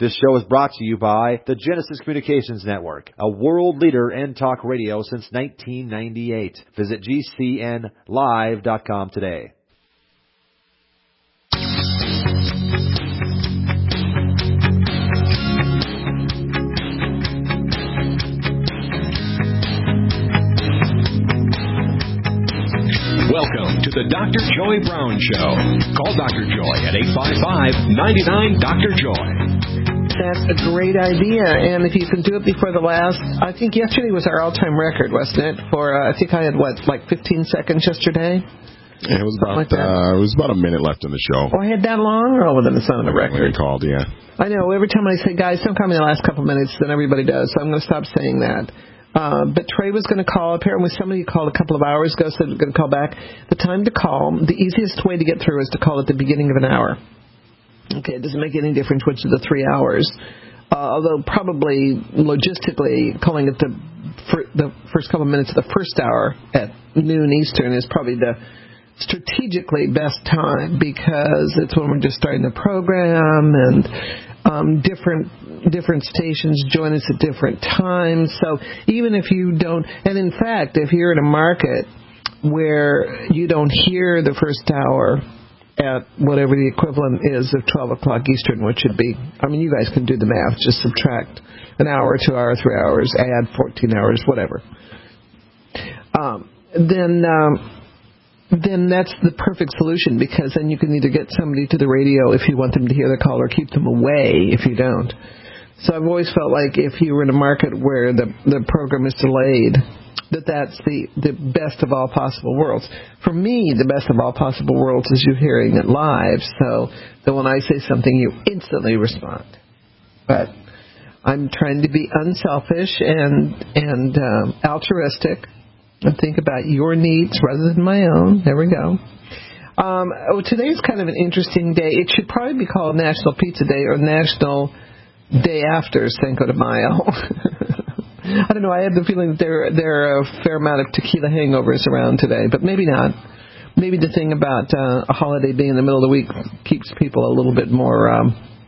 This show is brought to you by the Genesis Communications Network, a world leader in talk radio since 1998. Visit GCNlive.com today. Welcome to the Dr. Joy Brown Show. Call Dr. Joy at 855-99-DR-JOY. That's a great idea, and if you can do it before the last, I think yesterday was our all-time record, wasn't it? For I think I had like 15 seconds yesterday. Yeah, it was about a minute left in the show. Oh, I had that long? Oh, well, then it's not on the record. When you called, yeah. I know. Every time I say, guys, don't call me in the last couple minutes, then everybody does. So I'm going to stop saying that. But Trey was going to call. Apparently somebody called a couple of hours ago, said he was going to call back. The time to call, the easiest way to get through is to call at the beginning of an hour. Okay, it doesn't make any difference which of the 3 hours. Although probably logistically calling it the first couple of minutes of the first hour at noon Eastern is probably the strategically best time, because it's when we're just starting the program, and different stations join us at different times. So even if you don't, and in fact, if you're in a market where you don't hear the first hour at whatever the equivalent is of 12 o'clock Eastern, which should be, I mean, you guys can do the math, just subtract an hour, 2 hours, 3 hours, add 14 hours, whatever. Then that's the perfect solution, because then you can either get somebody to the radio if you want them to hear the call, or keep them away if you don't. So I've always felt like if you were in a market where the program is delayed, that's the best of all possible worlds. For me, the best of all possible worlds is you hearing it live, so that when I say something, you instantly respond. But I'm trying to be unselfish and altruistic, and think about your needs rather than my own. There we go. Today's kind of an interesting day. It should probably be called National Pizza Day or National Day After Cinco de Mayo. I don't know. I have the feeling that there are a fair amount of tequila hangovers around today, but maybe not. Maybe the thing about a holiday being in the middle of the week keeps people a little bit more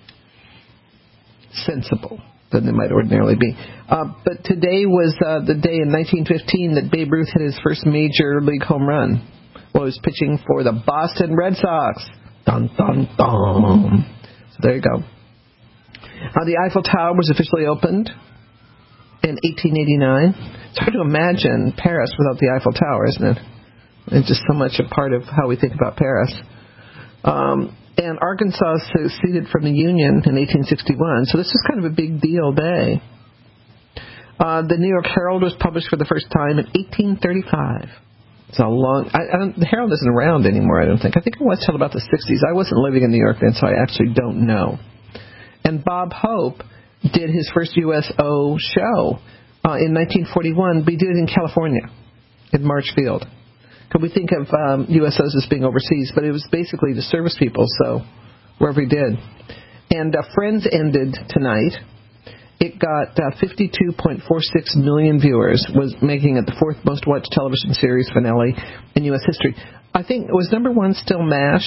sensible than they might ordinarily be. But today was the day in 1915 that Babe Ruth hit his first major league home run. Well, he was pitching for the Boston Red Sox. Dun, dun, dun. So there you go. The Eiffel Tower was officially opened in 1889. It's hard to imagine Paris without the Eiffel Tower, isn't it? It's just so much a part of how we think about Paris. And Arkansas seceded from the Union in 1861, so this is kind of a big deal day. The New York Herald was published for the first time in 1835. It's a long... the Herald isn't around anymore, I don't think. I think it was till about the 60s. I wasn't living in New York then, so I actually don't know. And Bob Hope did his first USO show in 1941, but he did it in California, in Marchfield. Because we think of USOs as being overseas, but it was basically to service people, so wherever he did. And Friends ended tonight. It got 52.46 million viewers, was making it the fourth most watched television series finale in U.S. history. I think, was number one still MASH?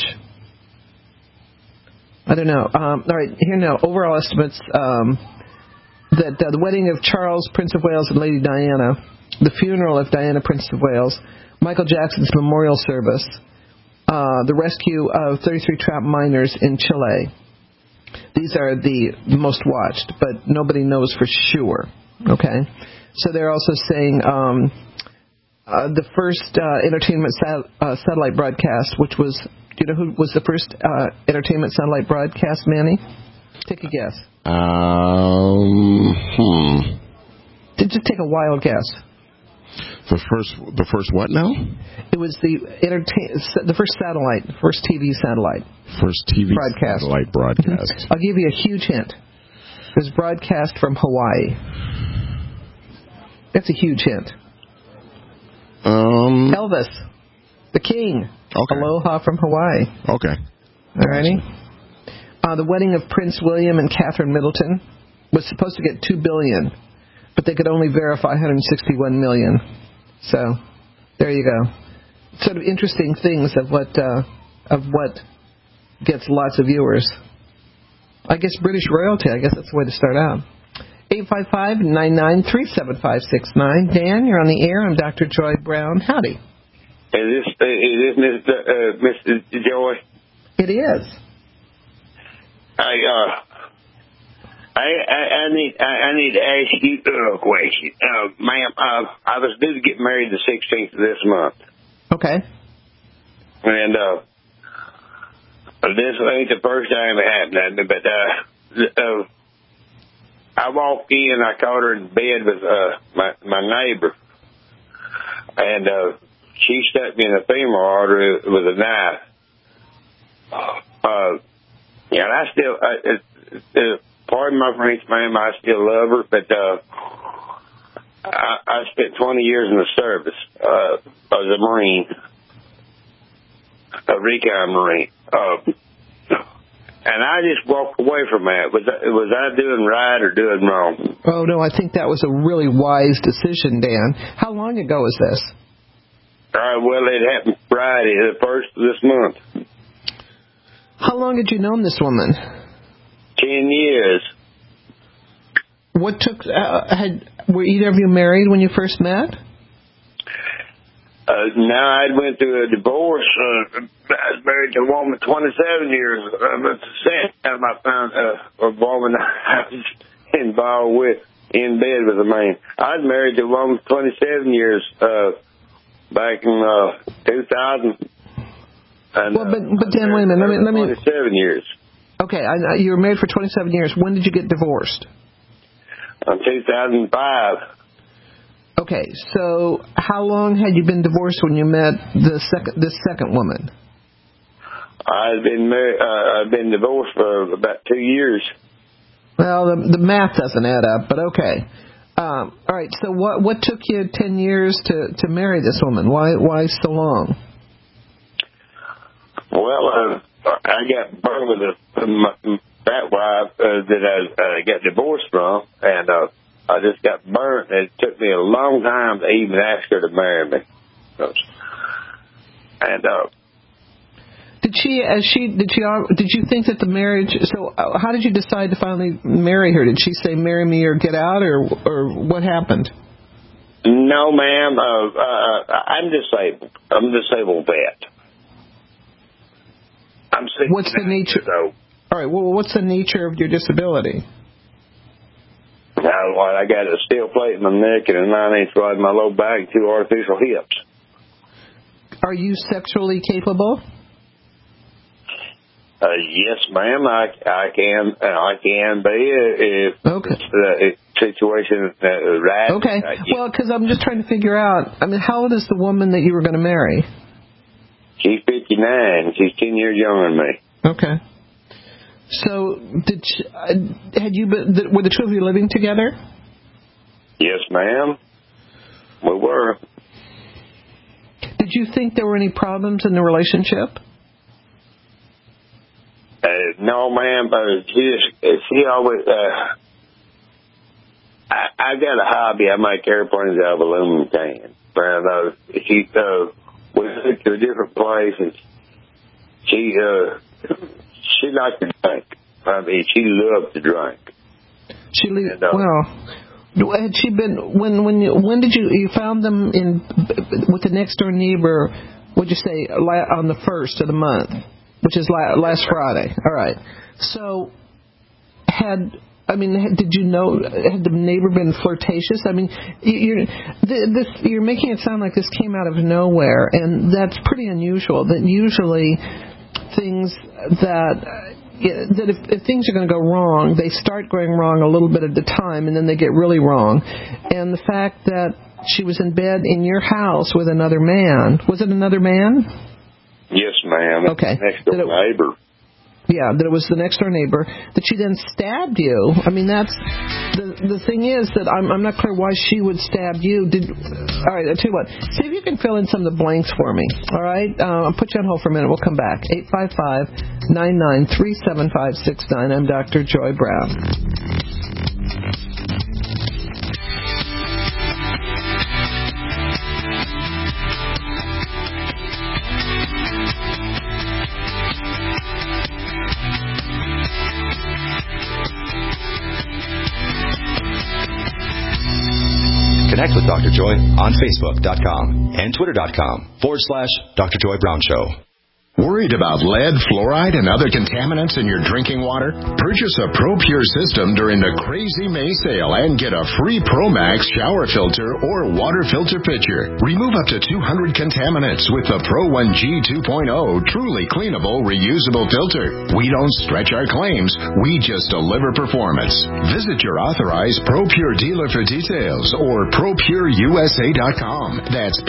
I don't know. All right, here now, overall estimates that the wedding of Charles, Prince of Wales, and Lady Diana, the funeral of Diana, Princess of Wales, Michael Jackson's memorial service, the rescue of 33 trapped miners in Chile. These are the most watched, but nobody knows for sure. Okay? So they're also saying the first entertainment satellite broadcast, which was, do you know who was the first entertainment satellite broadcast, Manny? Take a guess. Just take a wild guess. The first what now? It was the first satellite, first TV satellite. First TV broadcast. Satellite broadcast. I'll give you a huge hint. It was broadcast from Hawaii. That's a huge hint. Elvis, the King. Okay. Aloha from Hawaii. Okay. Alrighty. The wedding of Prince William and Catherine Middleton was supposed to get $2 billion, but they could only verify $161 million. So, there you go. Sort of interesting things of what gets lots of viewers. I guess British royalty. I guess that's the way to start out. 855-993-7569. Dan, you're on the air. I'm Dr. Joy Brown. Howdy. Is this Mr. Joy? It is. I need to ask you a question, ma'am. I was due to get married the 16th of this month. Okay. And this ain't the first time it happened, but I walked in, I caught her in bed with my neighbor, and she stuck me in the femoral artery with a knife. And I still, pardon my French, ma'am, I still love her, but I spent 20 years in the service as a Marine, a recon Marine. And I just walked away from that. Was I doing right or doing wrong? Oh, no, I think that was a really wise decision, Dan. How long ago was this? Well, it happened Friday, the 1st of this month. How long had you known this woman? 10 years. What took... were either of you married when you first met? No, I went through a divorce. I was married to a woman 27 years. At the same time, I found a woman I was involved with in bed with a man. I was married to a woman 27 years back in 2000. And, well, but Dan, wait a minute. Let me 27 years. Okay, you were married for 27 years. When did you get divorced? In 2005. Okay, so how long had you been divorced when you met this second woman? I've been divorced for about 2 years. Well, the math doesn't add up, but okay. All right, so what took you 10 years to marry this woman? Why so long? Well, I got burned with that wife that I got divorced from, and I just got burnt, and it took me a long time to even ask her to marry me. And did you think that the marriage? So how did you decide to finally marry her? Did she say marry me or get out, or what happened? No, ma'am. I'm disabled. I'm a disabled vet. I'm 69. What's the nature? All right. Well, what's the nature of your disability? I got a steel plate in my neck and a 9-inch rod in my low back and 2 artificial hips. Are you sexually capable? Yes, ma'am. I can be if the situation is right. Okay. Well, because I'm just trying to figure out. I mean, how old is the woman that you were going to marry? She's 59. She's 10 years younger than me. Okay. So, were the two of you living together? Yes, ma'am. We were. Did you think there were any problems in the relationship? No, ma'am. She always. I got a hobby. I make airplanes out of aluminum cans. We went to a different place, and she liked to drink. I mean, she loved to drink. Had she been when did you found them with the next door neighbor? What'd you say on the 1st of the month, which is last Friday? All right. So did you know? Had the neighbor been flirtatious? I mean, you're making it sound like this came out of nowhere, and that's pretty unusual. That usually things that if things are going to go wrong, they start going wrong a little bit at a time, and then they get really wrong. And the fact that she was in bed in your house with another man, was it another man? Yes, ma'am. Okay. Next door neighbor. Yeah, that it was the next door neighbor, that she then stabbed you. I mean, that's the thing is that I'm not clear why she would stab you. All right, I'll tell you what. See if you can fill in some of the blanks for me. All right, I'll put you on hold for a minute. We'll come back. 855-993-7569. I'm Dr. Joy Brown. Connect with Dr. Joy on Facebook.com and Twitter.com/Dr. Joy Brown Show. Worried about lead, fluoride, and other contaminants in your drinking water? Purchase a ProPure system during the Crazy May sale and get a free ProMax shower filter or water filter pitcher. Remove up to 200 contaminants with the Pro 1G 2.0 truly cleanable, reusable filter. We don't stretch our claims. We just deliver performance. Visit your authorized ProPure dealer for details or ProPureUSA.com. That's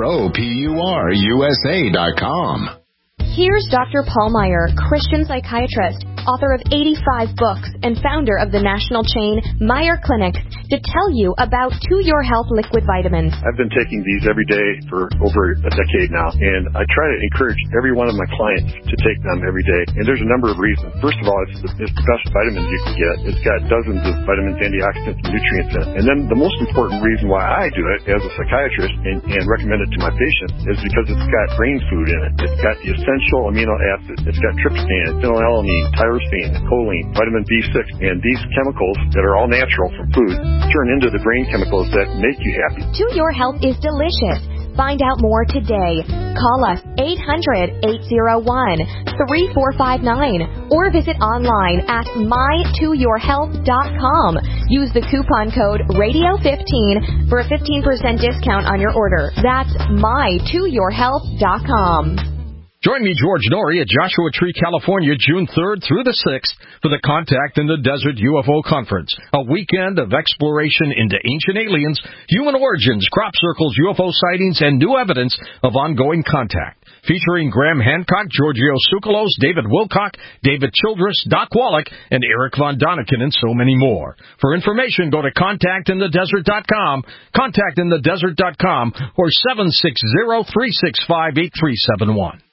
ProPureUSA.com. Here's Dr. Paul Meyer, Christian psychiatrist, author of 85 books, and founder of the national chain Meyer Clinics, to tell you about To Your Health liquid vitamins. I've been taking these every day for over a decade now, and I try to encourage every one of my clients to take them every day. And there's a number of reasons. First of all, it's the best vitamins you can get. It's got dozens of vitamins, antioxidants, and nutrients in it. And then the most important reason why I do it as a psychiatrist and recommend it to my patients is because it's got brain food in it. It's got the essential amino acids. It's got tryptophan, phenylalanine, tyrosine, choline, vitamin B6, and these chemicals that are all natural from food turn into the brain chemicals that make you happy. To Your Health is delicious. Find out more today. Call us 800-801-3459 or visit online at mytoyourhealth.com. Use the coupon code RADIO15 for a 15% discount on your order. That's mytoyourhealth.com. Join me, George Norrie, at Joshua Tree, California, June 3rd through the 6th for the Contact in the Desert UFO Conference, a weekend of exploration into ancient aliens, human origins, crop circles, UFO sightings, and new evidence of ongoing contact. Featuring Graham Hancock, Giorgio Tsoukalos, David Wilcock, David Childress, Doc Wallach, and Eric Von Daniken, and so many more. For information, go to contactinthedesert.com, contactinthedesert.com, or 760-365-8371.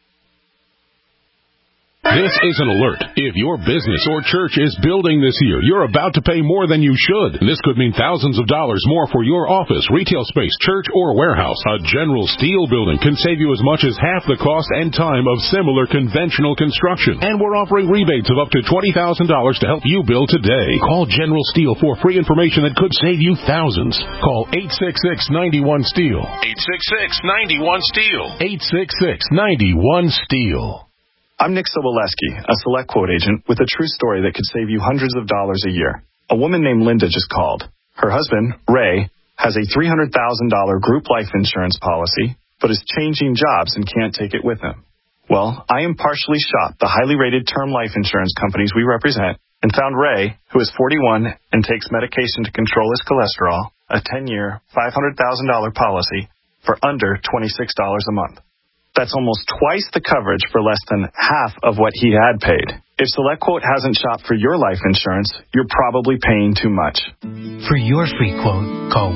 This is an alert. If your business or church is building this year, you're about to pay more than you should. This could mean thousands of dollars more for your office, retail space, church, or warehouse. A General Steel building can save you as much as half the cost and time of similar conventional construction. And we're offering rebates of up to $20,000 to help you build today. Call General Steel for free information that could save you thousands. Call 866-91-STEEL. 866-91-STEEL. 866-91-STEEL. I'm Nick Soboleski, a Select Quote agent with a true story that could save you hundreds of dollars a year. A woman named Linda just called. Her husband, Ray, has a $300,000 group life insurance policy, but is changing jobs and can't take it with him. Well, I impartially shopped the highly rated term life insurance companies we represent and found Ray, who is 41 and takes medication to control his cholesterol, a 10-year, $500,000 policy for under $26 a month. That's almost twice the coverage for less than half of what he had paid. If SelectQuote hasn't shopped for your life insurance, you're probably paying too much. For your free quote, call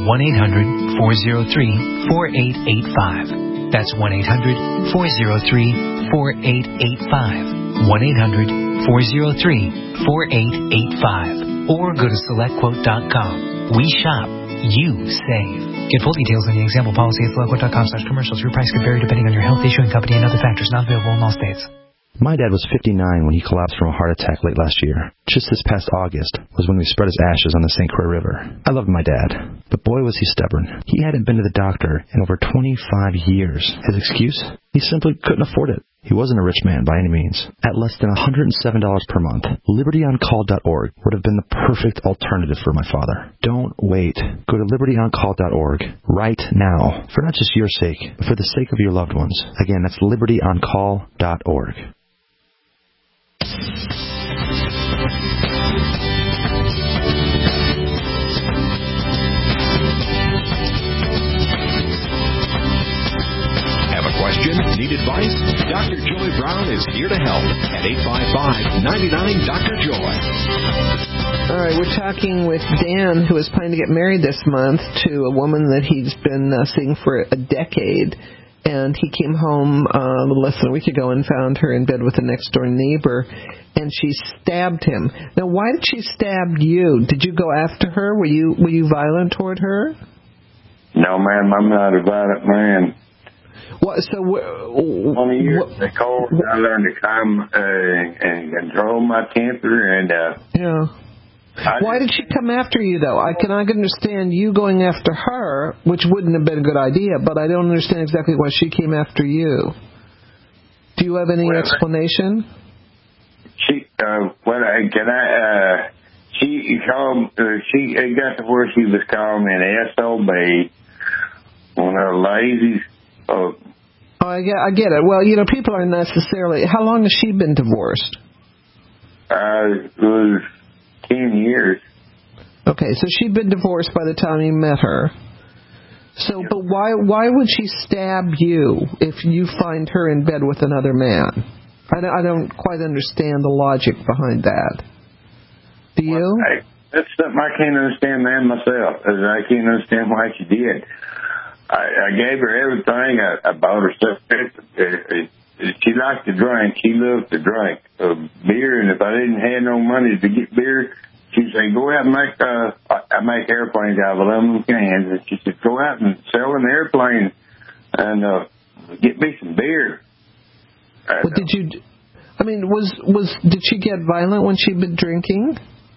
1-800-403-4885. That's 1-800-403-4885. 1-800-403-4885. Or go to SelectQuote.com. We shop. You save. Get full details on the example policy at SelectQuote.com/commercials. Your price could vary depending on your health, issuing company, and other factors. Not available in all states. My dad was 59 when he collapsed from a heart attack late last year. Just this past August was when we spread his ashes on the St. Croix River. I loved my dad, but boy was he stubborn. He hadn't been to the doctor in over 25 years. His excuse? He simply couldn't afford it. He wasn't a rich man by any means. At less than $107 per month, LibertyOnCall.org would have been the perfect alternative for my father. Don't wait. Go to LibertyOnCall.org right now, for not just your sake, but for the sake of your loved ones. Again, that's LibertyOnCall.org. Have a question? Need advice? Dr. Joy Brown is here to help at 855-99-DR-JOY. All right, we're talking with Dan, who is planning to get married this month to a woman that he's been seeing for a decade. And he came home a little less than a week ago and found her in bed with a next-door neighbor, and she stabbed him. Now, why did she stab you? Did you go after her? Were you violent toward her? No, ma'am, I'm not a violent man. What? So, 20 years in the cold, I learned to calm and control my temper, and yeah. Why did she come after you, though? I can understand you going after her, which wouldn't have been a good idea, but I don't understand exactly why she came after you. Do you have any explanation? She got to where she was calling me an SOB, one of her lazy. I get it. Well, people aren't necessarily. How long has she been divorced? It was 10 years. Okay, so she'd been divorced by the time you met her. So, but why would she stab you if you find her in bed with another man? I don't quite understand the logic behind that. Do you? Well, that's something I can't understand myself. I can't understand why she did. I gave her everything. I bought her stuff. She liked to drink. She loved to drink beer, and if I didn't have no money to get beer, she'd say, go out and make, I make airplanes out of aluminum cans. And she said, go out and sell an airplane and get me some beer. What did you, did she get violent when she'd been drinking?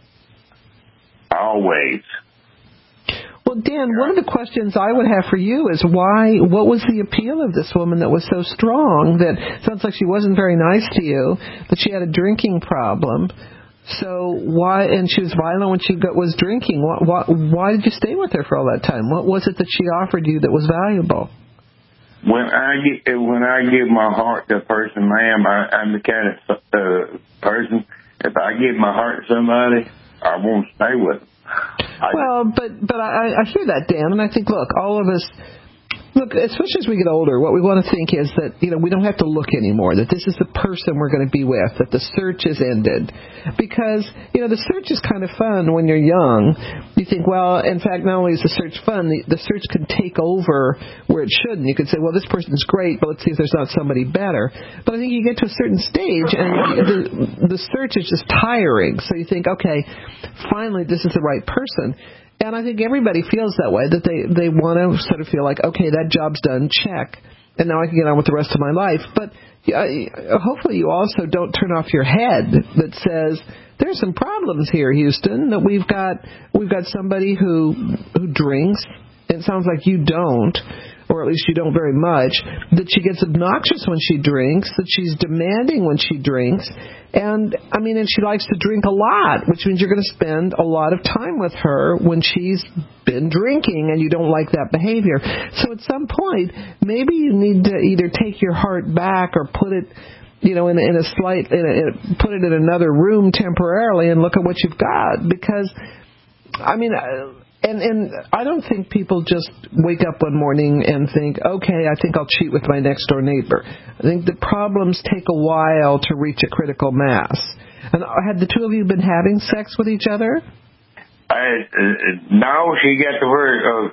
Always. Well, Dan, one of the questions I would have for you is what was the appeal of this woman that was so strong that sounds like she wasn't very nice to you, that she had a drinking problem. So why, and she was violent when she was drinking. Why did you stay with her for all that time? What was it that she offered you that was valuable? When I give my heart to a person, ma'am, I'm the kind of person, if I give my heart to somebody, I won't stay with them. But I hear that, Dan, and I think, look, all of us, especially as we get older, what we want to think is that, we don't have to look anymore, that this is the person we're going to be with, that the search is ended. Because, the search is kind of fun when you're young. You think, well, in fact, not only is the search fun, the search can take over where it shouldn't. You could say, well, this person's great, but let's see if there's not somebody better. But I think you get to a certain stage, and the search is just tiring. So you think, okay, finally, this is the right person. And I think everybody feels that way, that they want to sort of feel like, okay, that job's done, check, and now I can get on with the rest of my life. But hopefully you also don't turn off your head that says, there's some problems here, Houston, that we've got somebody who drinks. It sounds like you don't, or at least you don't very much, that she gets obnoxious when she drinks, that she's demanding when she drinks, and she likes to drink a lot, which means you're going to spend a lot of time with her when she's been drinking, and you don't like that behavior. So at some point, maybe you need to either take your heart back or put it, put it in another room temporarily and look at what you've got, because, And I don't think people just wake up one morning and think, okay, I think I'll cheat with my next door neighbor. I think the problems take a while to reach a critical mass. And had the two of you been having sex with each other? No, she got to where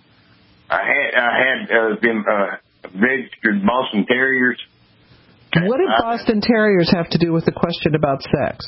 I had been registered Boston Terriers. What did Boston Terriers have to do with the question about sex?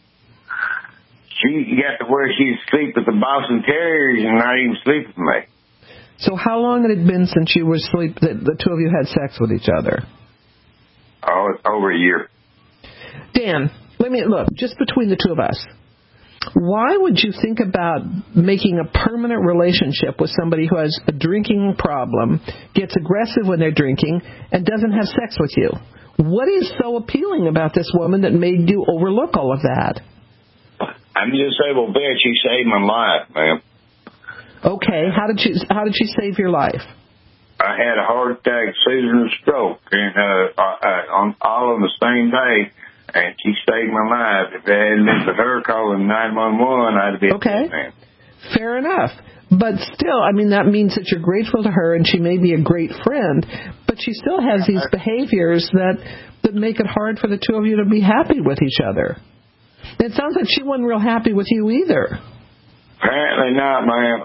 She got to where she'd sleep with the Boston Terriers and not even sleep with me. So how long had it been since you were that the two of you had sex with each other? Oh, it's over a year. Dan, look, just between the two of us, why would you think about making a permanent relationship with somebody who has a drinking problem, gets aggressive when they're drinking, and doesn't have sex with you? What is so appealing about this woman that made you overlook all of that? I'm just able to bet she saved my life, ma'am. Okay, how did she save your life? I had a heart attack, seizure, and a stroke, and on all on the same day, and she saved my life. If it hadn't been for her calling 911, I'd have been dead, man. Fair enough. But still, that means that you're grateful to her, and she may be a great friend, but she still has these behaviors that make it hard for the two of you to be happy with each other. It sounds like she wasn't real happy with you either. Apparently not, ma'am.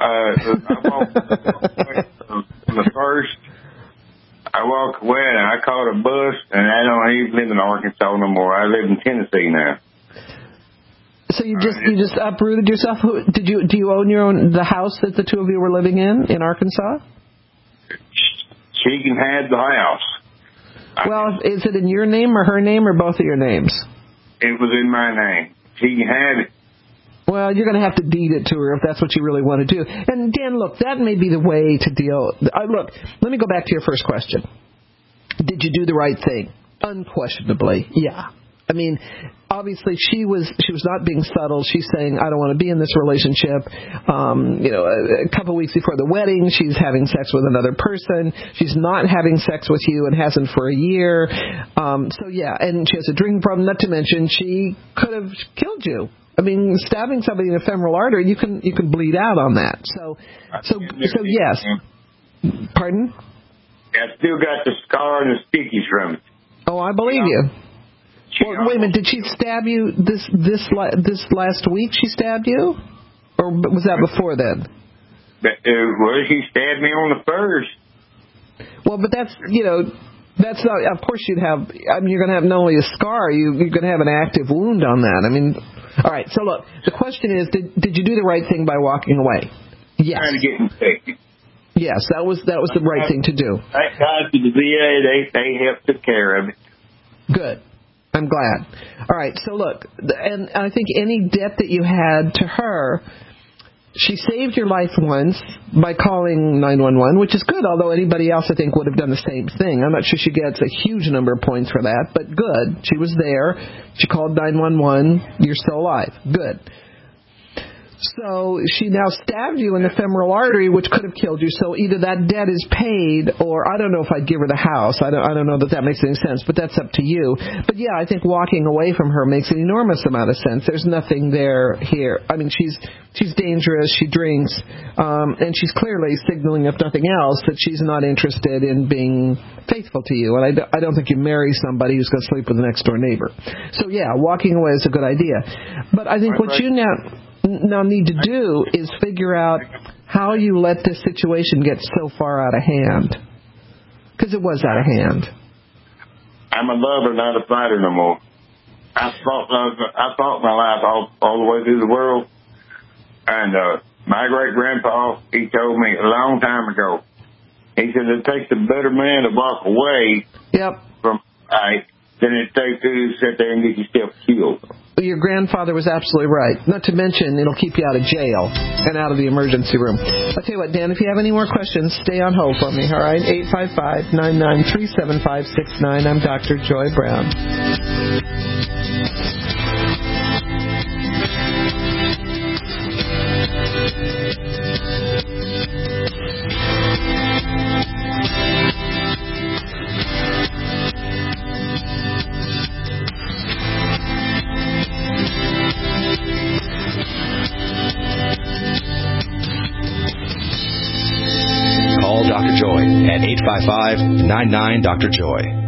I walked away and I caught a bus, and I don't even live in Arkansas no more. I live in Tennessee now. So you just uprooted yourself? Do you own the house that the two of you were living in Arkansas? She can have the house. Well, is it in your name or her name or both of your names? It was in my name. She can have it. Well, you're going to have to deed it to her if that's what you really want to do. And, Dan, look, that may be the way to deal. Look, let me go back to your first question. Did you do the right thing? Unquestionably, yeah. I mean, obviously, she was not being subtle. She's saying, I don't want to be in this relationship. A couple weeks before the wedding, she's having sex with another person. She's not having sex with you and hasn't for a year. And she has a drinking problem, not to mention she could have killed you. I mean, stabbing somebody in the femoral artery, you can bleed out on that. So yes. Pardon? I still got the scar and the stickies from it. Oh, I believe you. Well, wait a minute. Did she stab you this last week? She stabbed you, or was that before then? Well, she stabbed me on the first. Well, but that's not. Of course, you'd have. I mean, you're going to have not only a scar, you're going to have an active wound on that. I mean, all right. So look, the question is, did you do the right thing by walking away? Yes. Trying to get infected. Yes, that was the right thing to do. Thank God to the VA, they helped take care of it. Good. I'm glad. All right, so look, and I think any debt that you had to her, she saved your life once by calling 911, which is good, although anybody else, I think, would have done the same thing. I'm not sure she gets a huge number of points for that, but good. She was there. She called 911. You're still alive. Good. So she now stabbed you in the femoral artery, which could have killed you. So either that debt is paid, or I don't know if I'd give her the house. I don't know that makes any sense, but that's up to you. But yeah, I think walking away from her makes an enormous amount of sense. There's nothing there here. I mean, she's dangerous. She drinks, and she's clearly signaling, if nothing else, that she's not interested in being faithful to you. And I don't think you marry somebody who's going to sleep with the next door neighbor. So yeah, walking away is a good idea. But I think what you now need to do is figure out how you let this situation get so far out of hand. Because it was out of hand. I'm a lover, not a fighter no more. I fought my life all the way through the world. And my great-grandpa, he told me a long time ago, he said it takes a better man to walk away from a fight than it takes to sit there and get yourself killed. Your grandfather was absolutely right. Not to mention, it'll keep you out of jail and out of the emergency room. I'll tell you what, Dan, if you have any more questions, stay on hold for me, all right? 855-993-7569. I'm Dr. Joy Brown. Call Dr. Joy at 855-99-DR-JOY.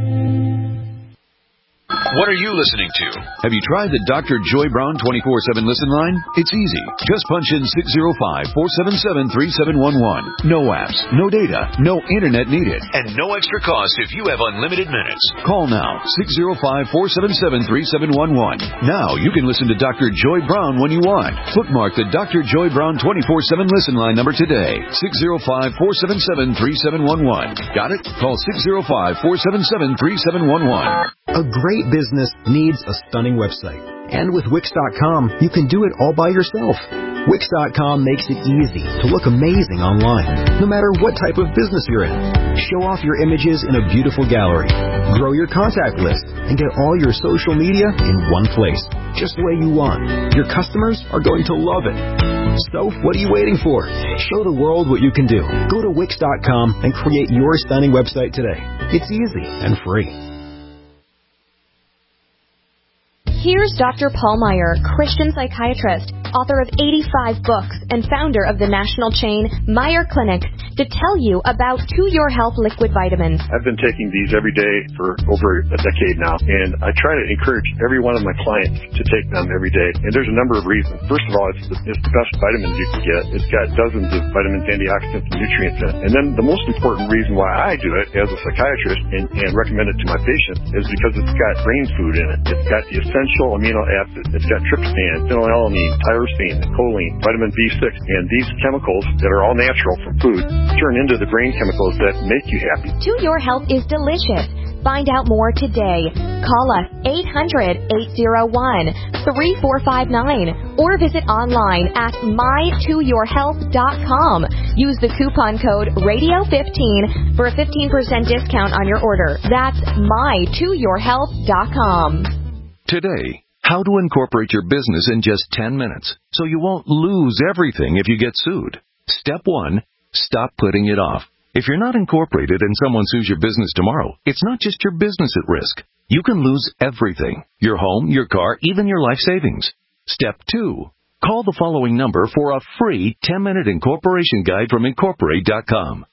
What are you listening to? Have you tried the Dr. Joy Brown 24/7 listen line? It's easy. Just punch in 605-477-3711. No apps, no data, no internet needed. And no extra cost if you have unlimited minutes. Call now, 605-477-3711. Now you can listen to Dr. Joy Brown when you want. Bookmark the Dr. Joy Brown 24/7 listen line number today. 605-477-3711. Got it? Call 605-477-3711. A great business needs a stunning website. And with Wix.com, you can do it all by yourself. Wix.com makes it easy to look amazing online, no matter what type of business you're in. Show off your images in a beautiful gallery. Grow your contact list and get all your social media in one place, just the way you want. Your customers are going to love it. So, what are you waiting for? Show the world what you can do. Go to Wix.com and create your stunning website today. It's easy and free. Here's Dr. Paul Meyer, Christian psychiatrist, author of 85 books, and founder of the national chain Meyer Clinics, to tell you about To Your Health liquid vitamins. I've been taking these every day for over a decade now, and I try to encourage every one of my clients to take them every day. And there's a number of reasons. First of all, it's the best vitamins you can get. It's got dozens of vitamins, antioxidants, and nutrients in it. And then the most important reason why I do it as a psychiatrist and recommend it to my patients is because it's got brain food in it. It's got the essential amino acids. It's got tryptophan, phenylalanine, tyrosine, choline, vitamin B6, and these chemicals that are all natural from food turn into the brain chemicals that make you happy. To Your Health is delicious. Find out more today. Call us 800-801-3459 or visit online at mytoyourhealth.com. Use the coupon code RADIO15 for a 15% discount on your order. That's mytoyourhealth.com. Today, how to incorporate your business in just 10 minutes so you won't lose everything if you get sued. Step 1, stop putting it off. If you're not incorporated and someone sues your business tomorrow, it's not just your business at risk. You can lose everything: your home, your car, even your life savings. Step 2, call the following number for a free 10-minute incorporation guide from Incorporate.com.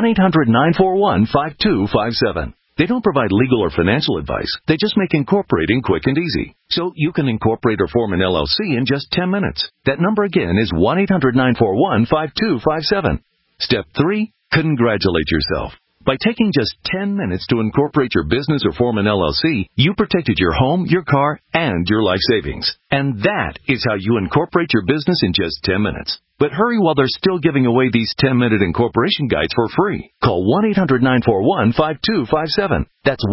1-800-941-5257. They don't provide legal or financial advice. They just make incorporating quick and easy. So you can incorporate or form an LLC in just 10 minutes. That number again is 1-800-941-5257. Step 3, congratulate yourself. By taking just 10 minutes to incorporate your business or form an LLC, you protected your home, your car, and your life savings. And that is how you incorporate your business in just 10 minutes. But hurry while they're still giving away these 10-minute incorporation guides for free. Call 1-800-941-5257. That's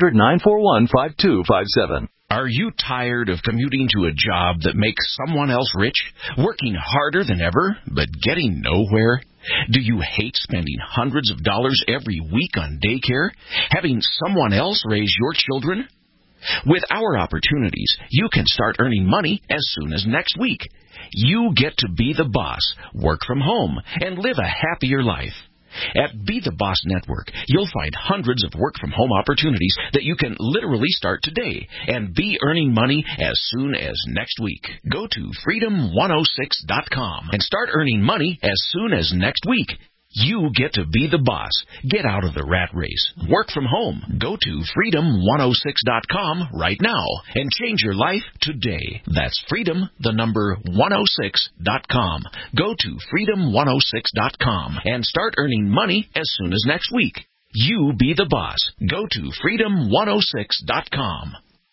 1-800-941-5257. Are you tired of commuting to a job that makes someone else rich, working harder than ever, but getting nowhere? Do you hate spending hundreds of dollars every week on daycare, having someone else raise your children? With our opportunities, you can start earning money as soon as next week. You get to be the boss, work from home, and live a happier life. At Be the Boss Network, you'll find hundreds of work-from-home opportunities that you can literally start today and be earning money as soon as next week. Go to freedom106.com and start earning money as soon as next week. You get to be the boss. Get out of the rat race. Work from home. Go to freedom106.com right now and change your life today. That's freedom106.com. Go to freedom106.com and start earning money as soon as next week. You be the boss. Go to freedom106.com.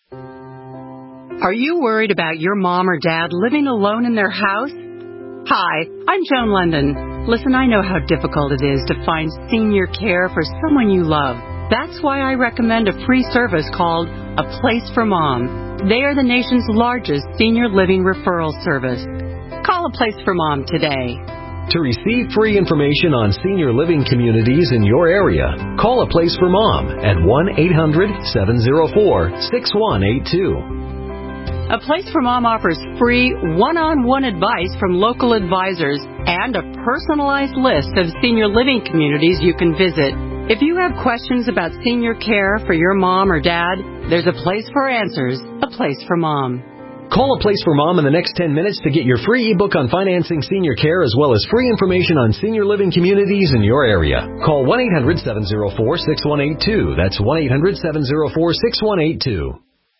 Are you worried about your mom or dad living alone in their house? Hi, I'm Joan London. Listen, I know how difficult it is to find senior care for someone you love. That's why I recommend a free service called A Place for Mom. They are the nation's largest senior living referral service. Call A Place for Mom today. To receive free information on senior living communities in your area, call A Place for Mom at 1-800-704-6182. A Place for Mom offers free one-on-one advice from local advisors and a personalized list of senior living communities you can visit. If you have questions about senior care for your mom or dad, there's a place for answers, A Place for Mom. Call A Place for Mom in the next 10 minutes to get your free ebook on financing senior care as well as free information on senior living communities in your area. Call 1-800-704-6182. That's 1-800-704-6182.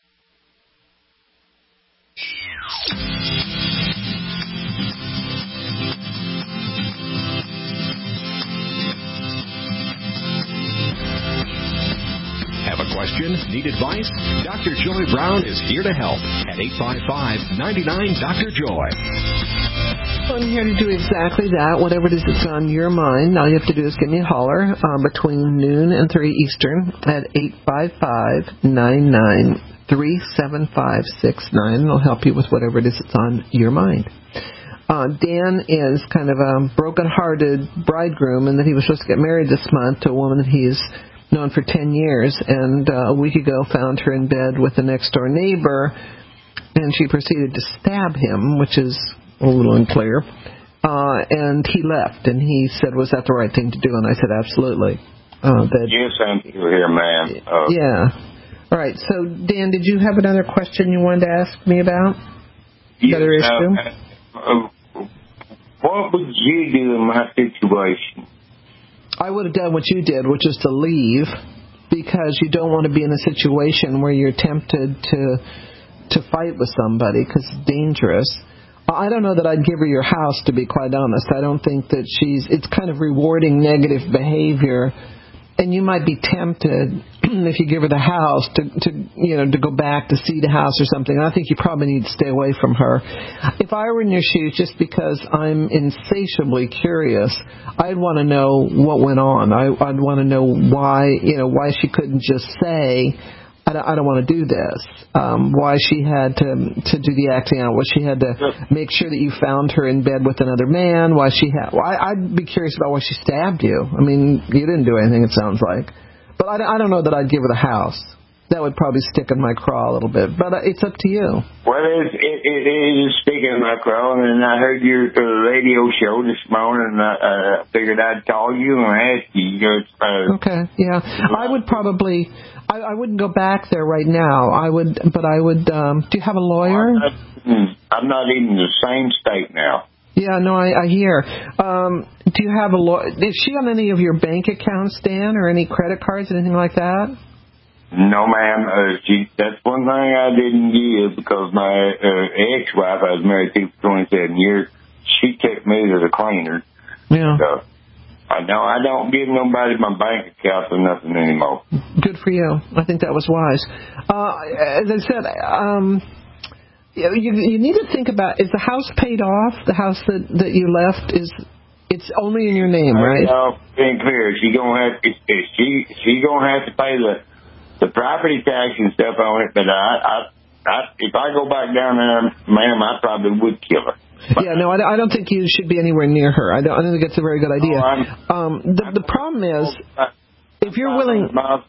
Have a question? Need advice? Dr. Joy Brown is here to help at 855-99-DR-JOY. I'm here to do exactly that, whatever it is that's on your mind. All you have to do is give me a holler between noon and 3 Eastern at 855-99-37569. It'll help you with whatever it is that's on your mind. Dan is kind of a broken-hearted bridegroom in that he was supposed to get married this month to a woman that he's known for 10 years, and a week ago found her in bed with the next-door neighbor, and she proceeded to stab him, which is a little unclear, and he left, and he said, was that the right thing to do? And I said, absolutely. Yes, I'm here, ma'am. Yeah. All right, so, Dan, did you have another question you wanted to ask me about? Another issue? What would you do in my situation? I would have done what you did, which is to leave, because you don't want to be in a situation where you're tempted to fight with somebody, because it's dangerous. I don't know that I'd give her your house, to be quite honest. I don't think that it's kind of rewarding negative behavior And you might be tempted, if you give her the house, to go back to see the house or something. I think you probably need to stay away from her. If I were in your shoes, just because I'm insatiably curious, I'd want to know what went on. I'd want to know why she couldn't just say, I don't want to do this. Why she had to do the acting out. Why she had to make sure that you found her in bed with another man. I'd be curious about why she stabbed you. I mean, you didn't do anything, it sounds like. But I don't know that I'd give her the house. That would probably stick in my craw a little bit. But it's up to you. Well, it is sticking in my craw. And I heard your radio show this morning, and I figured I'd call you and ask you. Okay, yeah. I would probably... I wouldn't go back there right now. I would. Do you have a lawyer? I'm not even in the same state now. Yeah, no, I hear. Do you have a lawyer? Is she on any of your bank accounts, Dan, or any credit cards, anything like that? No, ma'am. That's one thing I didn't give because my ex-wife I was married to for 27 years. She took me to the cleaner. Yeah. So, I don't give nobody my bank account or nothing anymore. Good for you. I think that was wise. As I said, you need to think about, is the house paid off? The house that you left, it's only in your name, right? Being clear, she gonna have to pay the property tax and stuff on it. But if I go back down there, ma'am, I probably would kill her. Yeah, no, I don't think you should be anywhere near her. I don't think it's a very good idea. The problem is, if you're willing,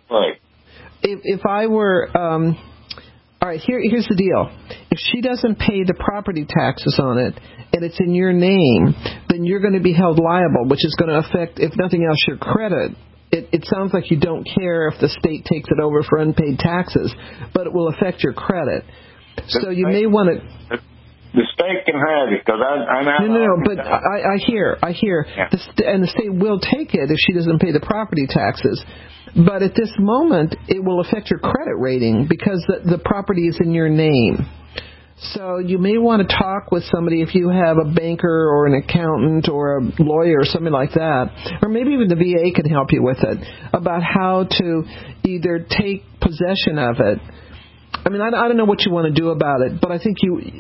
if I were, all right, here's the deal. If she doesn't pay the property taxes on it, and it's in your name, then you're going to be held liable, which is going to affect, if nothing else, your credit. It sounds like you don't care if the state takes it over for unpaid taxes, but it will affect your credit. So you may want to... The state can have it because No, but I hear, yeah. And the state will take it if she doesn't pay the property taxes. But at this moment, it will affect your credit rating because the property is in your name. So you may want to talk with somebody if you have a banker or an accountant or a lawyer or something like that, or maybe even the VA can help you with it, about how to either take possession of it. I mean, I don't know what you want to do about it, but I think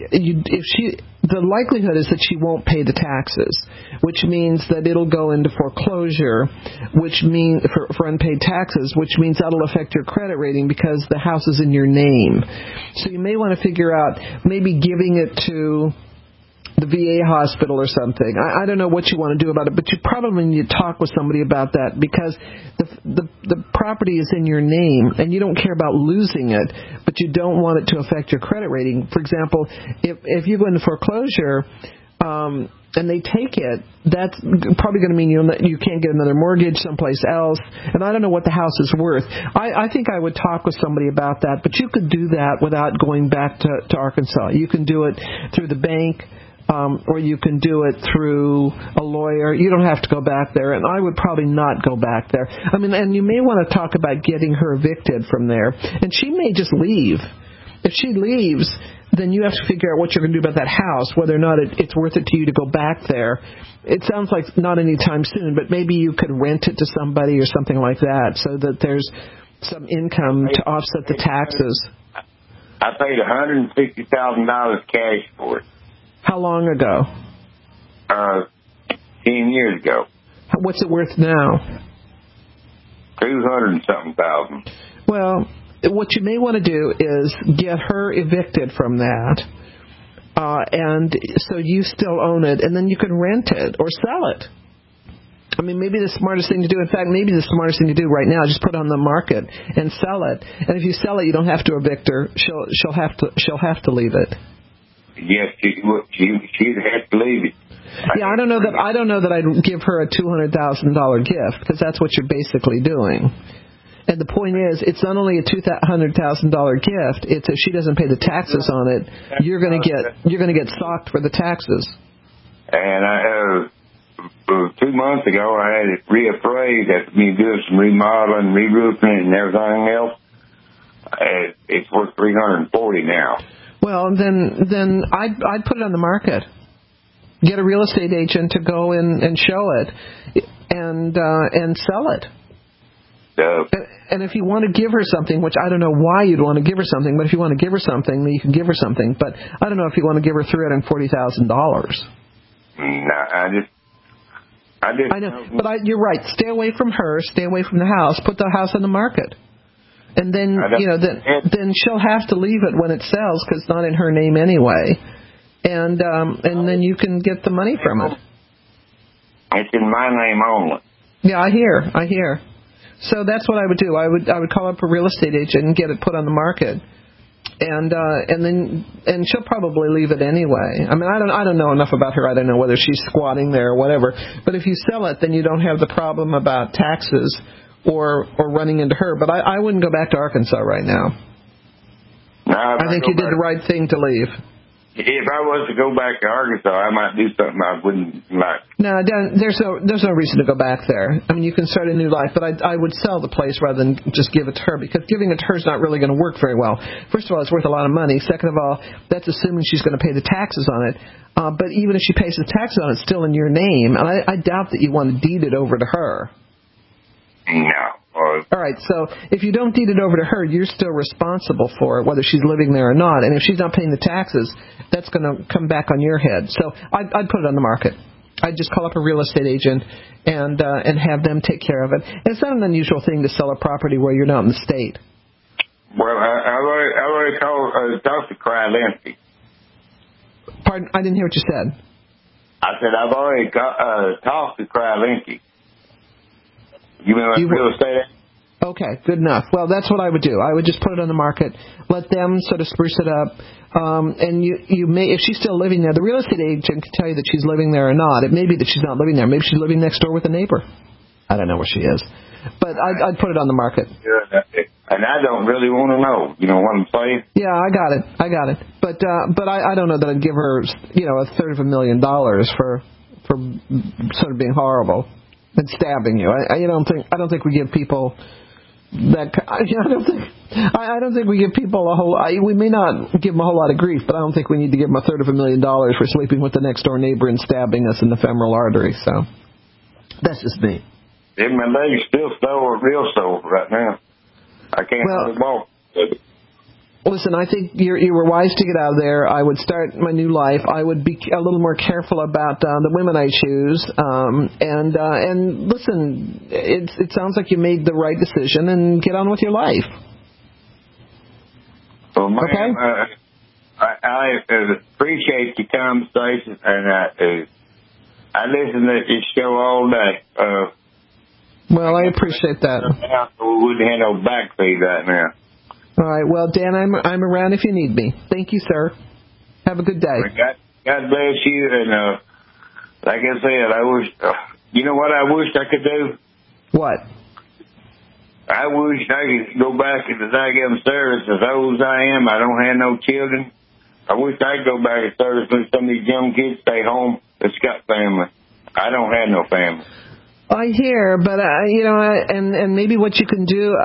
the likelihood is that she won't pay the taxes, which means that it'll go into foreclosure, which means for unpaid taxes, which means that'll affect your credit rating because the house is in your name. So you may want to figure out maybe giving it to the VA hospital or something. I don't know what you want to do about it, but you probably need to talk with somebody about that because the property is in your name and you don't care about losing it, but you don't want it to affect your credit rating. For example, if you go into foreclosure and they take it, that's probably going to mean you can't get another mortgage someplace else, and I don't know what the house is worth. I think I would talk with somebody about that, but you could do that without going back to Arkansas. You can do it through the bank. Or you can do it through a lawyer. You don't have to go back there, and I would probably not go back there. I mean, and you may want to talk about getting her evicted from there, and she may just leave. If she leaves, then you have to figure out what you're going to do about that house, whether or not it's worth it to you to go back there. It sounds like not anytime soon, but maybe you could rent it to somebody or something like that so that there's some income to offset the taxes. I paid $160,000 cash for it. How long ago? 10 years ago. What's it worth now? 200 and something thousand. Well, what you may want to do is get her evicted from that, and so you still own it, and then you can rent it or sell it. I mean, maybe the smartest thing to do, in fact, maybe the smartest thing to do right now is just put it on the market and sell it. And if you sell it, you don't have to evict her. She'll have to leave it. Yes, she'd have to leave it. Yeah, I don't know that I'd give her a $200,000 gift because that's what you're basically doing. And the point is, it's not only a $200,000 gift; it's if she doesn't pay the taxes on it, you're going to get socked for the taxes. And 2 months ago, I had it reappraised after me doing some remodeling, re-roofing, and everything else. It's worth $340 now. Well, then I'd put it on the market. Get a real estate agent to go in and show it, and sell it. And if you want to give her something, which I don't know why you'd want to give her something, but if you want to give her something, then you can give her something. But I don't know if you want to give her $340,000. No, I know, but you're right. Stay away from her. Stay away from the house. Put the house on the market, and then then she'll have to leave it when it sells because it's not in her name anyway, and then you can get the money from it. It's in my name only. Yeah, I hear. So that's what I would do. I would call up a real estate agent and get it put on the market. And she'll probably leave it anyway. I mean, I don't know enough about her. I don't know whether she's squatting there or whatever. But if you sell it, then you don't have the problem about taxes or running into her. But I wouldn't go back to Arkansas right now. No, I think you did the right thing to leave. If I was to go back to Arkansas, I might do something I wouldn't like. No, there's no reason to go back there. I mean, you can start a new life, but I would sell the place rather than just give it to her, because giving it to her is not really going to work very well. First of all, it's worth a lot of money. Second of all, that's assuming she's going to pay the taxes on it. But even if she pays the taxes on it, it's still in your name, and I doubt that you want to deed it over to her. No. All right, so if you don't deed it over to her, you're still responsible for it, whether she's living there or not. And if she's not paying the taxes, that's going to come back on your head. So I'd put it on the market. I'd just call up a real estate agent and have them take care of it. And it's not an unusual thing to sell a property where you're not in the state. Well, I already talked to Krylinski. Pardon? I didn't hear what you said. I said I've already talked to Krylinski. You mean like real estate? Okay, good enough. Well, that's what I would do. I would just put it on the market, let them sort of spruce it up, and you may, if she's still living there, the real estate agent can tell you that she's living there or not. It may be that she's not living there. Maybe she's living next door with a neighbor. I don't know where she is, but I'd put it on the market. And I don't really want to know. You know what I'm saying? Yeah, I got it. But I don't know that I'd give her $350,000 for sort of being horrible and stabbing you. I don't think we give people that. I don't think we give people a whole. We may not give them a whole lot of grief, but I don't think we need to give them $350,000 for sleeping with the next door neighbor and stabbing us in the femoral artery. So that's just me. Yeah, my leg's still sore, real sore right now. I can't really walk. Listen, I think you were wise to get out of there. I would start my new life. I would be a little more careful about the women I choose. And listen, it sounds like you made the right decision, and get on with your life. Well, ma'am, I appreciate your conversation, and I listen to your show all day. Well, I appreciate that. We wouldn't have no back feed right now. All right. Well, Dan, I'm around if you need me. Thank you, sir. Have a good day. God bless you. And like I said, I wish. You know what I wished I could do? What? I wish I could go back to the daggum service. As old as I am, I don't have no children. I wish I could go back to service when some of these young kids stay home that's got family. I don't have no family. I hear, but and maybe what you can do.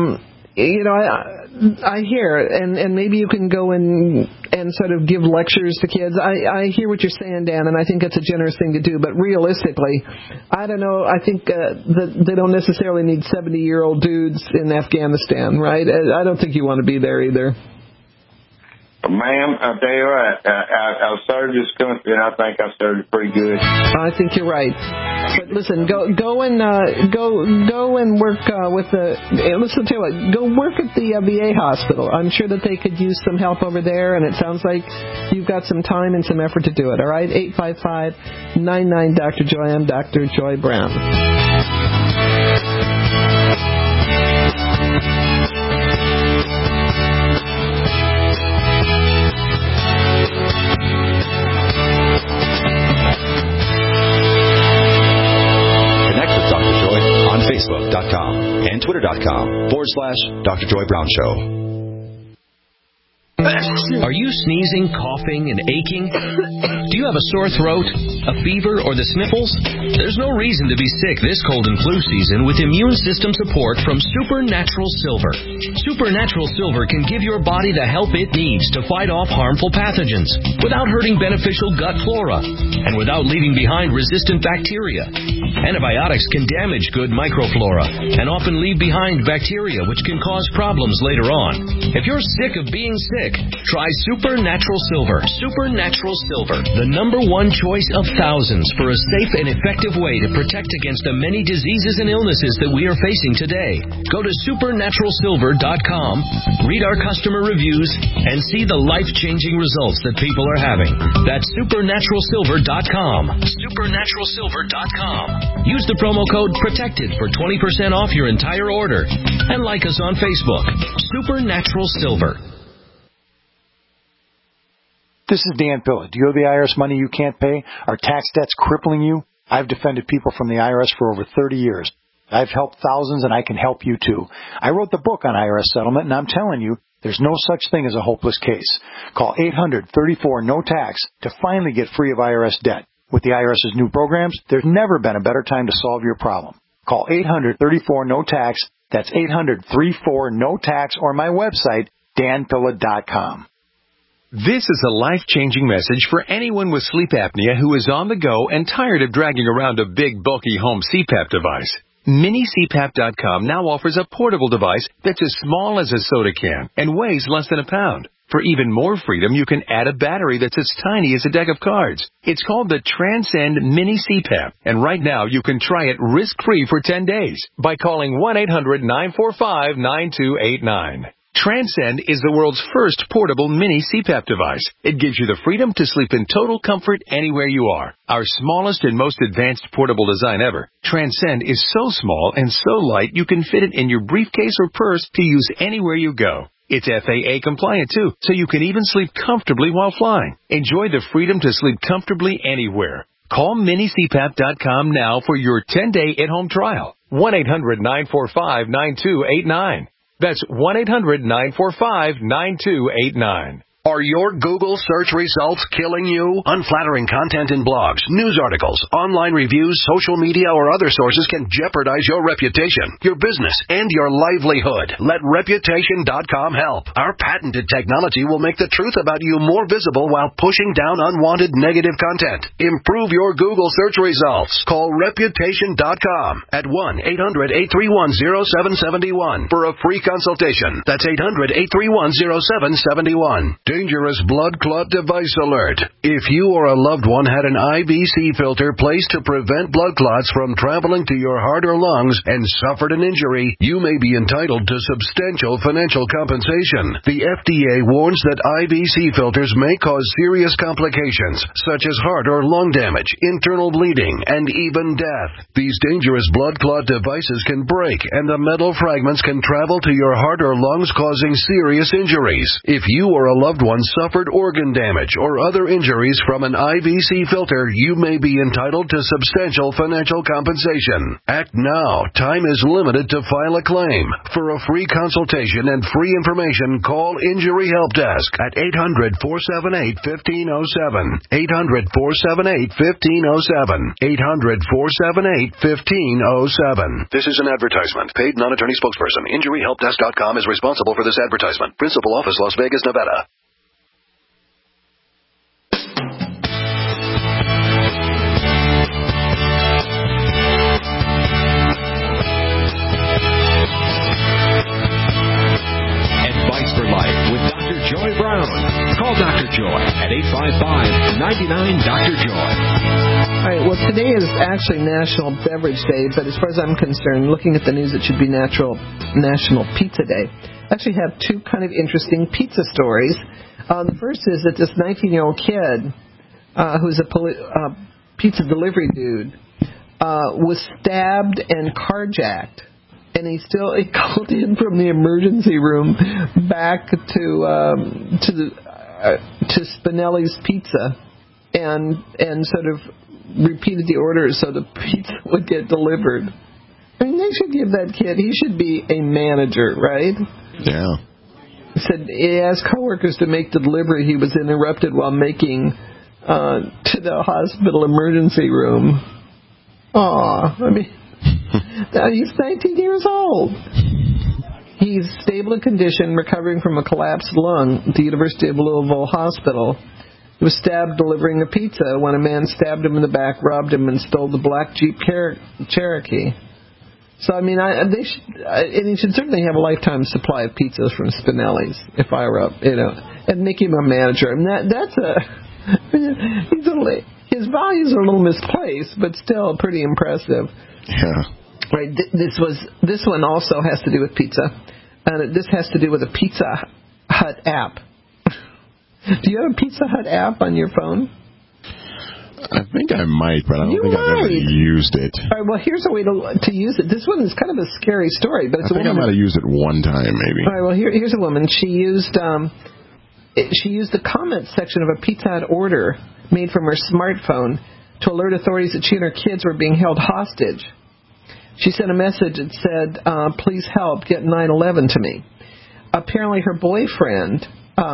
I hear, and maybe you can go in and sort of give lectures to kids. I hear what you're saying, Dan, and I think it's a generous thing to do. But realistically, I don't know. I think that they don't necessarily need 70-year-old dudes in Afghanistan, right? I don't think you want to be there either. Ma'am, I'll tell you what, I started this country, and I think I started pretty good. I think you're right. But listen, go and work with the. Listen to it. Go work at the VA hospital. I'm sure that they could use some help over there, and it sounds like you've got some time and some effort to do it. All right, 855-99 Dr. Joy. I'm Dr. Joy Brown. Facebook.com and Twitter.com/Dr. Joy Brown Show. Are you sneezing, coughing, and aching? Do you have a sore throat? a fever, or the sniffles? There's no reason to be sick this cold and flu season with immune system support from Supernatural Silver. Supernatural Silver can give your body the help it needs to fight off harmful pathogens without hurting beneficial gut flora and without leaving behind resistant bacteria. Antibiotics can damage good microflora and often leave behind bacteria which can cause problems later on. If you're sick of being sick, try Supernatural Silver. Supernatural Silver, the #1 choice of thousands for a safe and effective way to protect against the many diseases and illnesses that we are facing today. Go to supernaturalsilver.com, read our customer reviews, and see the life-changing results that people are having. That's supernaturalsilver.com. Supernaturalsilver.com. Use the promo code PROTECTED for 20% off your entire order. And like us on Facebook. Supernatural Silver. This is Dan Pilla. Do you owe the IRS money you can't pay? Are tax debts crippling you? I've defended people from the IRS for over 30 years. I've helped thousands, and I can help you too. I wrote the book on IRS settlement, and I'm telling you, there's no such thing as a hopeless case. Call 800-34-NO-TAX to finally get free of IRS debt. With the IRS's new programs, there's never been a better time to solve your problem. Call 800-34-NO-TAX. That's 800-34-NO-TAX, or my website, danpilla.com. This is a life-changing message for anyone with sleep apnea who is on the go and tired of dragging around a big, bulky home CPAP device. MiniCPAP.com now offers a portable device that's as small as a soda can and weighs less than a pound. For even more freedom, you can add a battery that's as tiny as a deck of cards. It's called the Transcend Mini CPAP, and right now you can try it risk-free for 10 days by calling 1-800-945-9289. Transcend is the world's first portable mini CPAP device. It gives you the freedom to sleep in total comfort anywhere you are. Our smallest and most advanced portable design ever, Transcend is so small and so light you can fit it in your briefcase or purse to use anywhere you go. It's FAA compliant too, so you can even sleep comfortably while flying. Enjoy the freedom to sleep comfortably anywhere. Call MiniCPAP.com now for your 10-day at-home trial. 1-800-945-9289. That's 1-800-945-9289. Are your Google search results killing you? Unflattering content in blogs, news articles, online reviews, social media, or other sources can jeopardize your reputation, your business, and your livelihood. Let Reputation.com help. Our patented technology will make the truth about you more visible while pushing down unwanted negative content. Improve your Google search results. Call Reputation.com at 1-800-831-0771 for a free consultation. That's 800-831-0771. Dangerous blood clot device alert. If you or a loved one had an IVC filter placed to prevent blood clots from traveling to your heart or lungs and suffered an injury, you may be entitled to substantial financial compensation. The FDA warns that IVC filters may cause serious complications, such as heart or lung damage, internal bleeding, and even death. These dangerous blood clot devices can break, and the metal fragments can travel to your heart or lungs, causing serious injuries. If you or a loved one suffered organ damage or other injuries from an IVC filter, you may be entitled to substantial financial compensation. Act now. Time is limited to file a claim. For a free consultation and free information, call Injury Help Desk at 800-478-1507. 800-478-1507. 800-478-1507. This is an advertisement. Paid non-attorney spokesperson. InjuryHelpDesk.com is responsible for this advertisement. Principal office, Las Vegas, Nevada. Advice for Life with Dr. Joy Brown. Call Dr. Joy at 855-99-DR-JOY. All right, well, today is actually National Beverage Day, but as far as I'm concerned, looking at the news, it should be National Pizza Day. I actually have two kind of interesting pizza stories. The first is that this 19-year-old kid, who's a pizza delivery dude, was stabbed and carjacked. And he called in from the emergency room back to Spinelli's Pizza, and sort of repeated the order so the pizza would get delivered. I mean, they should give that kid. He should be a manager, right? Yeah. He said he asked coworkers to make the delivery. He was interrupted while making to the hospital emergency room. Aw, I mean, he's 19 years old. He's stable in condition, recovering from a collapsed lung at the University of Louisville Hospital. He was stabbed delivering a pizza when a man stabbed him in the back, robbed him, and stole the black Jeep Cherokee. So, I mean, and he should certainly have a lifetime supply of pizzas from Spinelli's if I were up, and make him a manager. And his values are a little misplaced, but still pretty impressive. Yeah. Right. This one also has to do with pizza, and this has to do with a Pizza Hut app. Do you have a Pizza Hut app on your phone? I think I might, but I don't think I've ever used it. All right, well, here's a way to use it. This one is kind of a scary story, but it's I think I might have used it one time, maybe. All right, well, here's a woman. She used the comment section of a Pizza Hut order made from her smartphone to alert authorities that she and her kids were being held hostage. She sent a message that said, "Please help, get 911 to me." Apparently, her boyfriend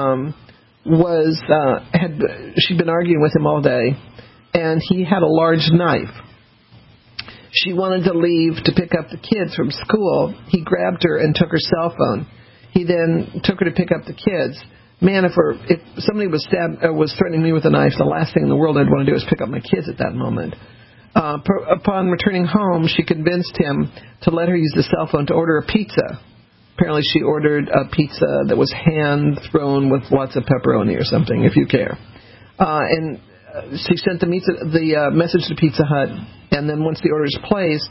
she'd been arguing with him all day, and he had a large knife. She wanted to leave to pick up the kids from school. He grabbed her and took her cell phone. He then took her to pick up the kids. Man, if somebody was threatening me with a knife, the last thing in the world I'd want to do is pick up my kids at that moment. Upon returning home, she convinced him to let her use the cell phone to order a pizza. Apparently, she ordered a pizza that was hand-thrown with lots of pepperoni or something, if you care. And she sent the message to Pizza Hut, and then once the order is placed,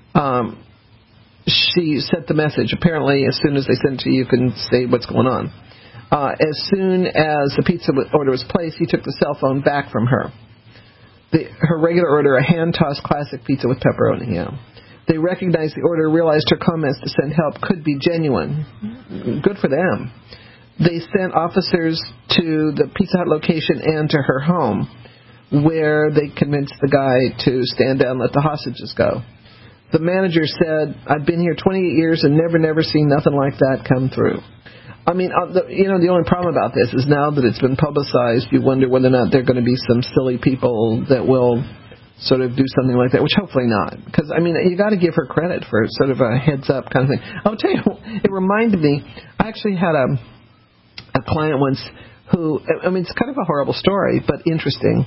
she sent the message. Apparently, as soon as they send it to you, you can say what's going on. As soon as the pizza order was placed, he took the cell phone back from her. Her regular order, a hand-tossed classic pizza with pepperoni, yeah. They recognized the order, realized her comments to send help could be genuine. Good for them. They sent officers to the Pizza Hut location and to her home, where they convinced the guy to stand down and let the hostages go. The manager said, "I've been here 28 years and never seen nothing like that come through." I mean, the only problem about this is now that it's been publicized, you wonder whether or not there are going to be some silly people that will sort of do something like that, which hopefully not. Because, I mean, you got to give her credit for sort of a heads-up kind of thing. I'll tell you, it reminded me, I actually had a client once who, I mean, it's kind of a horrible story, but interesting,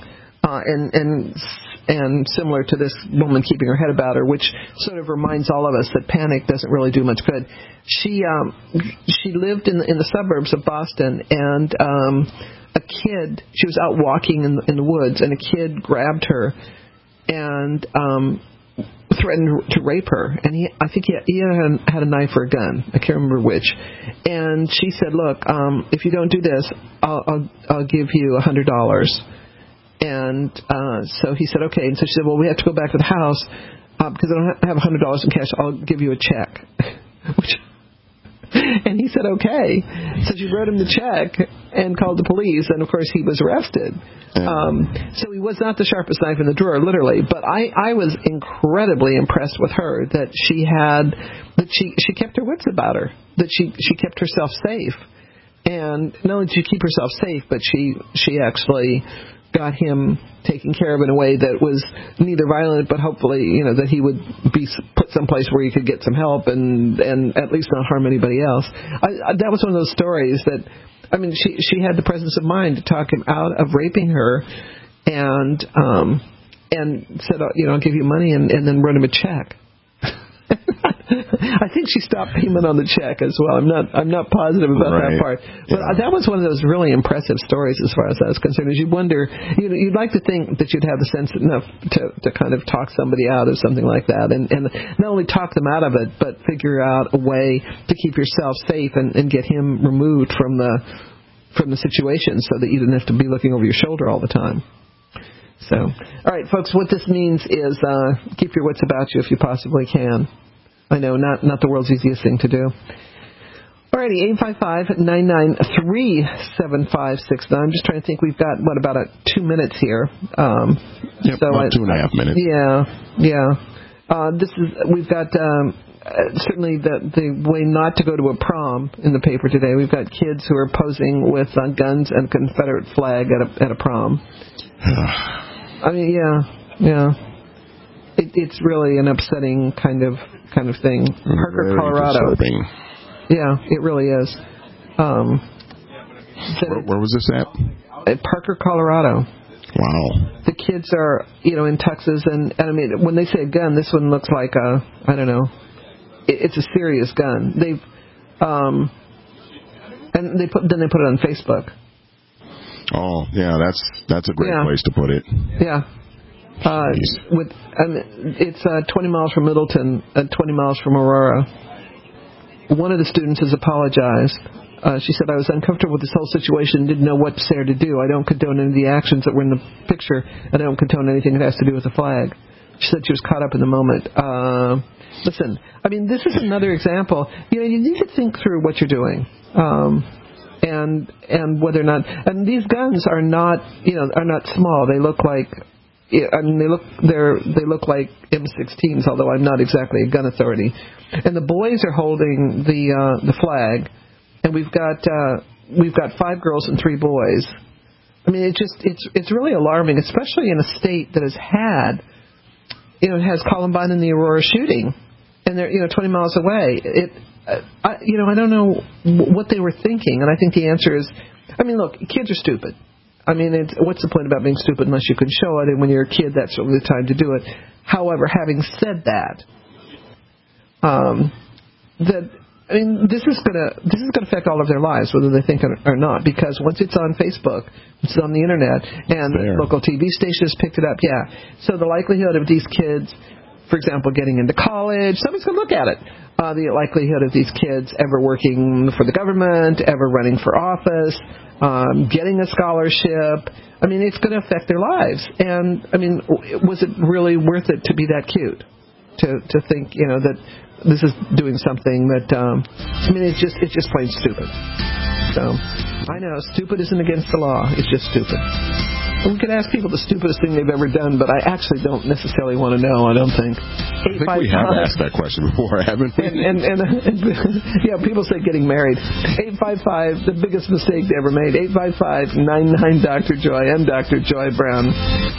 and similar to this woman keeping her head about her, which sort of reminds all of us that panic doesn't really do much good. She lived in the suburbs of Boston, and a kid, she was out walking in the woods, and a kid grabbed her and threatened to rape her. And I think he had a knife or a gun. I can't remember which. And she said, "Look, if you don't do this, I'll give you $100. And so he said, "Okay." And so she said, "Well, we have to go back to the house because I don't have $100 in cash. I'll give you a check." And he said, "Okay." So she wrote him the check and called the police, and of course he was arrested. So he was not the sharpest knife in the drawer, literally. But I was incredibly impressed with her that she kept her wits about her, that she kept herself safe, and not only did she keep herself safe, but she actually got him taken care of in a way that was neither violent, but hopefully, that he would be put someplace where he could get some help and at least not harm anybody else. That was one of those stories that, I mean, she had the presence of mind to talk him out of raping her, and said, "I'll give you money," and then wrote him a check. I think she stopped payment on the check as well. I'm not positive about that part, but that was one of those really impressive stories as far as I was concerned. As you wonder, you'd like to think that you'd have the sense enough to kind of talk somebody out of something like that, and not only talk them out of it, but figure out a way to keep yourself safe and get him removed from the situation, so that you didn't have to be looking over your shoulder all the time. So, all right, folks, what this means is keep your wits about you if you possibly can. I know, not the world's easiest thing to do. Alrighty, 855-993-7569. I'm just trying to think. We've got, about 2 minutes here. About 2.5 minutes. Yeah. We've got certainly the way not to go to a prom in the paper today. We've got kids who are posing with guns and Confederate flag at a prom. I mean, yeah. It's really an upsetting kind of thing. Parker, Very Colorado. disturbing. Yeah, it really is. Where was this at? At Parker, Colorado. Wow. The kids are, in Texas, and I mean, when they say a gun, this one looks like I don't know. It's a serious gun. They've, and they put it on Facebook. Oh, yeah, that's a great place to put it. Yeah. It's 20 miles from Middleton, 20 miles from Aurora. One of the students has apologized. She said, I was uncomfortable with this whole situation, didn't know what to say or to do. I don't condone any of the actions that were in the picture, and I don't condone anything that has to do with the flag. She said she was caught up in the moment. Listen, I mean, this is another example. You need to think through what you're doing. And whether or not, and these guns are not small. They look like, they look like M16s, although I'm not exactly a gun authority. And the boys are holding the flag, and we've got 5 girls and 3 boys. I mean, it's really alarming, especially in a state that has had, it has Columbine and the Aurora shooting, and they're 20 miles away. I don't know what they were thinking, and I think the answer is, I mean, look, kids are stupid. I mean, what's the point about being stupid unless you can show it? And when you're a kid, that's really the time to do it. However, having said that, this is gonna affect all of their lives, whether they think it or not. Because once it's on Facebook, it's on the internet, and local TV stations picked it up. Yeah, so the likelihood of these kids, for example, getting into college, somebody's gonna look at it. The likelihood of these kids ever working for the government, ever running for office, getting a scholarship. I mean, it's going to affect their lives. And, I mean, was it really worth it to be that cute? To think, that this is doing something that, I mean, it's just plain stupid. So, I know, stupid isn't against the law. It's just stupid. And we could ask people the stupidest thing they've ever done, but I actually don't necessarily want to know, I don't think. I think we have asked that question before, haven't we? And yeah, people say getting married. 855, the biggest mistake they ever made. 855-99-Dr. Joy. I'm Dr. Joy Brown.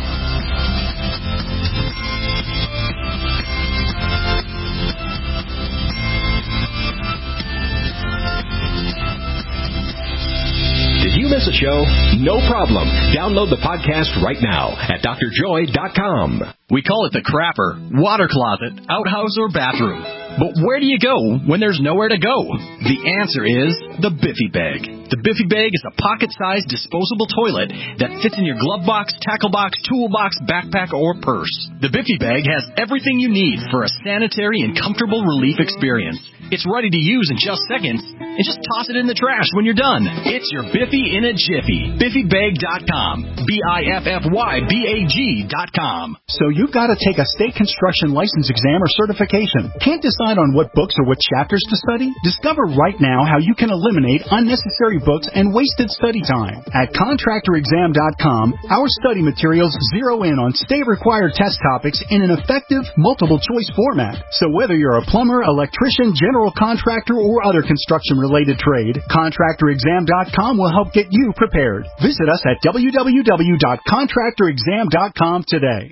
Did you miss a show? No problem. Download the podcast right now at drjoy.com. We call it the crapper, water closet, outhouse, or bathroom. But where do you go when there's nowhere to go? The answer is the Biffy Bag. The Biffy Bag is a pocket-sized disposable toilet that fits in your glove box, tackle box, toolbox, backpack, or purse. The Biffy Bag has everything you need for a sanitary and comfortable relief experience. It's ready to use in just seconds, and just toss it in the trash when you're done. It's your Biffy in a jiffy. BiffyBag.com. BiffyBag.com. So you've got to take a state construction license exam or certification. Can't decide on what books or what chapters to study? Discover right now how you can eliminate unnecessary books and wasted study time. At ContractorExam.com, our study materials zero in on state-required test topics in an effective, multiple-choice format. So whether you're a plumber, electrician, general contractor, or other construction-related trade, ContractorExam.com will help get you prepared. Visit us at www.ContractorExam.com today.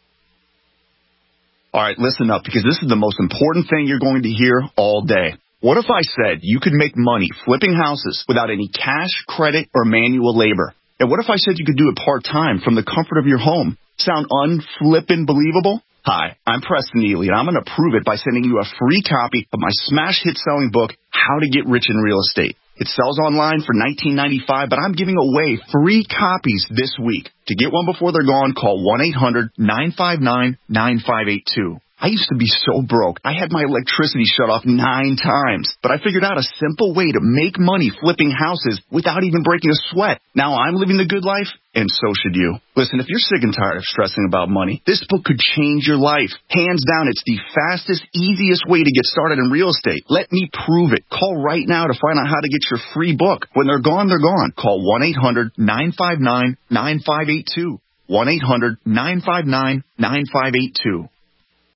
All right, listen up, because this is the most important thing you're going to hear all day. What if I said you could make money flipping houses without any cash, credit, or manual labor? And what if I said you could do it part-time from the comfort of your home? Sound unflippin' believable? Hi, I'm Preston Neely, and I'm going to prove it by sending you a free copy of my smash hit selling book, How to Get Rich in Real Estate. It sells online for $19.95, but I'm giving away free copies this week. To get one before they're gone, call 1-800-959-9582. I used to be so broke. I had my electricity shut off 9 times, but I figured out a simple way to make money flipping houses without even breaking a sweat. Now I'm living the good life, and so should you. Listen, if you're sick and tired of stressing about money, this book could change your life. Hands down, it's the fastest, easiest way to get started in real estate. Let me prove it. Call right now to find out how to get your free book. When they're gone, they're gone. Call 1-800-959-9582. 1-800-959-9582.